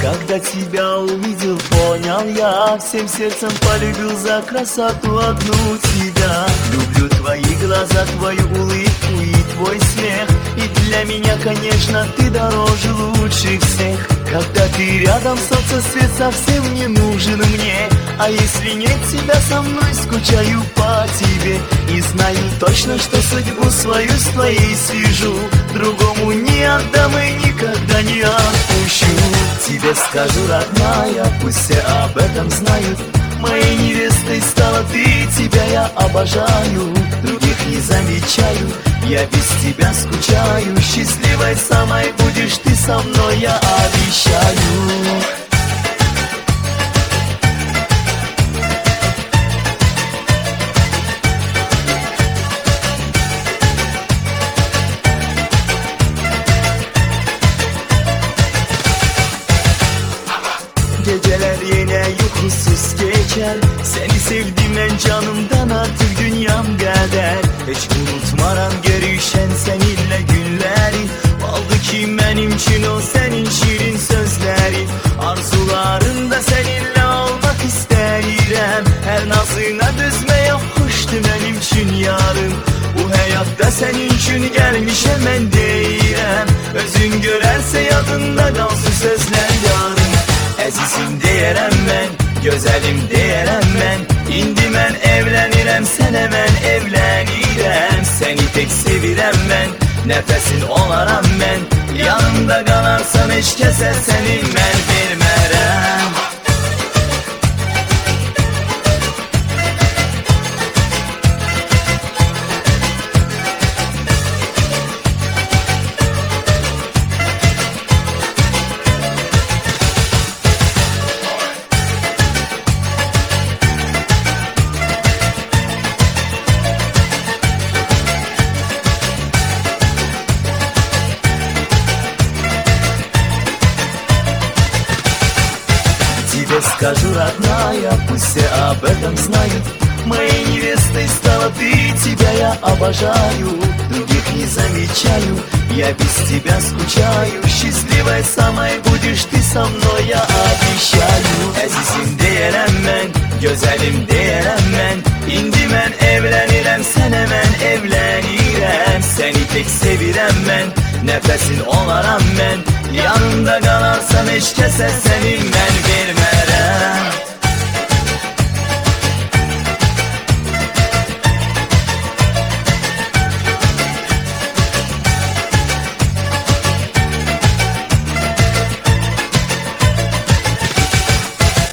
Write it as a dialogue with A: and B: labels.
A: Когда тебя увидел, понял я, всем сердцем полюбил за красоту одну тебя. Люблю твои глаза, твою улыбку и твой смех. И для меня, конечно, ты дороже лучших всех. Когда ты рядом, солнце свет совсем не нужен мне. А если нет тебя со мной, скучаю по тебе. И знаю точно, что судьбу свою с твоей свяжу. Другому не отдам и никогда не отпущу. Тебе скажу, родная, пусть все об этом знают. Моей невестой стала ты, тебя я обожаю. Других не замечаю, я без тебя скучаю. Счастливой самой будешь ты со мной, я обещаю. Geceler yine uykusuz geçer. Seni sevdim en canımdan artık dünyam kadar. Hiç unutmaram görüşen seninle günleri. Oldu ki benim için o senin şirin sözleri. Arzularımda seninle olmak isterim. Her nazına düzme yok hoştu benim için yarım. Bu hayatta senin için gelmiş hemen değilim. Özün görerse yadında kalsın sözler yarım. Əzizim deyərəm mən, gözəlim deyərəm mən. İndi mən evlənirəm, sənə mən evlənirəm. Səni tek sevirəm mən, nəfəsin olaram mən. Yanımda qalarsan heç kəsə səni mən vermərəm. Тебе скажу, родная, пусть все об этом знают. Моей невестой стала ты, тебя я обожаю. Других не замечаю, я без тебя скучаю. Счастливой самой будешь ты со mной, я обещаю. Əzizim deyərəm mən, gözəlim deyərəm mən. İndi mən evlənirəm, sənə mən evlənirəm. Səni tek sevirəm mən, nəfəsin olaram mən. Yanımda qalarsan heç kəsə səni mən vermərəm.